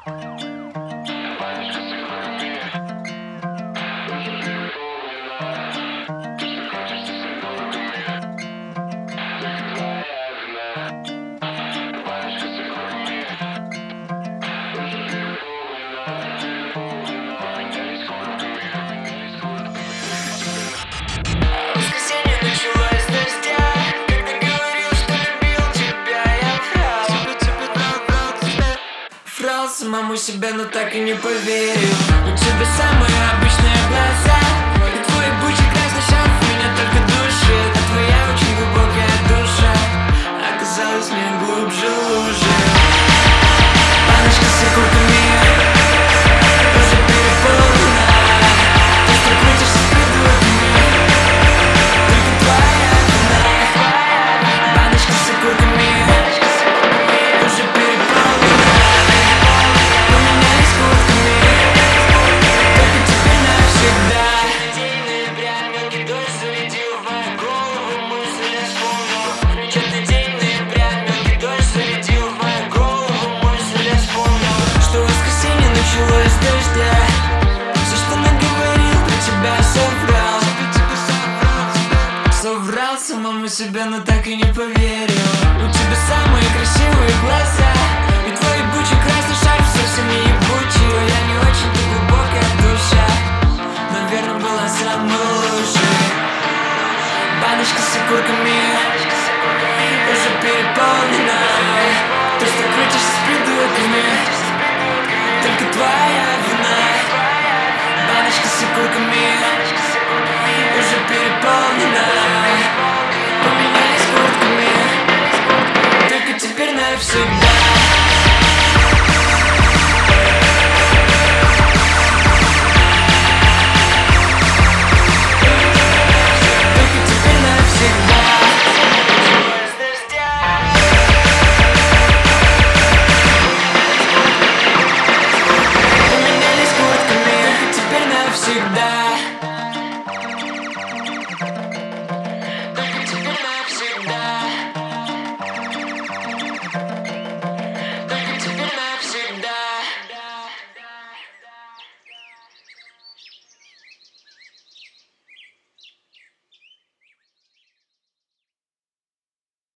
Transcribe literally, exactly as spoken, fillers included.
Самому себе, но так и не поверил. У тебя самые обычные глаза и твой бычий красный шарф меня только душит. А твоя очень глубокая душа оказалась мне глубже лужи. Баночка с окурками уже переполнена. Ты что крутишься с придурками, только твоя вина. Баночка с окурками уже переполнена. Началось с дождя. Все, что наговорил, про тебя соврал. Соврал самому себе, но так и не поверил. У тебя самые красивые глаза и твой бычий красный шарф совсем не ебучий. Я не очень-то глубокая душа, наверное, была самой лучшей. Баночка с окурками уже переполнена. То, что крутишься с придурками, только твоя вина. Баночка с окурками уже переполнена. Поменялись куртками, только теперь навсегда. Всегда.